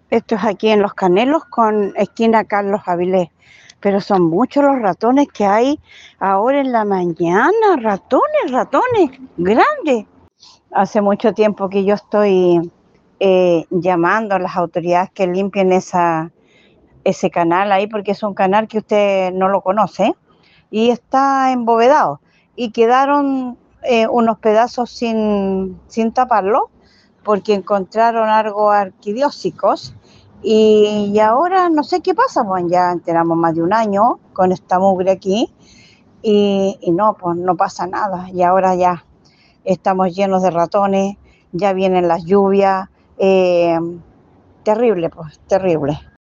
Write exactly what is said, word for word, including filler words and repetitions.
Esto es aquí en Los Canelos con esquina Carlos Avilés. Pero son muchos los ratones que hay ahora en la mañana. Ratones, ratones, grandes. Hace mucho tiempo que yo estoy eh, llamando a las autoridades que limpien esa, ese canal ahí, porque es un canal que usted no lo conoce y está embovedado. Y quedaron eh, unos pedazos sin, sin taparlo porque encontraron algo arquidióxicos y, y ahora no sé qué pasa, pues ya tenemos más de un año con esta mugre aquí y, y no, pues no pasa nada y ahora ya estamos llenos de ratones, ya vienen las lluvias, eh, terrible, pues terrible.